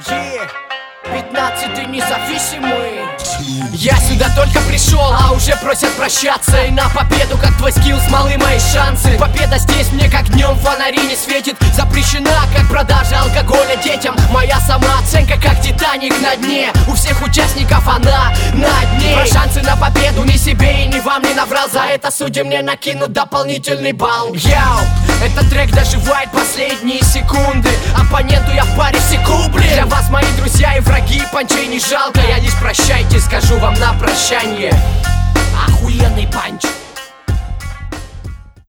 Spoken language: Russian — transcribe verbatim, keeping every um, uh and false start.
Yeah. Пятнадцатый независимый. Я сюда только пришел, а уже просят прощаться. И на победу, как твой скилл, смолы мои шансы. Победа здесь мне как днем фонари не светит. Запрещена, как продажа алкоголя детям. Моя самооценка, как Титаник на дне. У всех участников она на дне. Про шансы на победу ни себе и ни вам не наврал. За это судьи мне накинут дополнительный балл. Яу, этот трек доживает последние секунды. Оппоненту я в паре секунд, блин. Для вас, мои друзья и враги, панчей не жалко. Я лишь прощайте, скажу вам на прощание. Охуенный панч.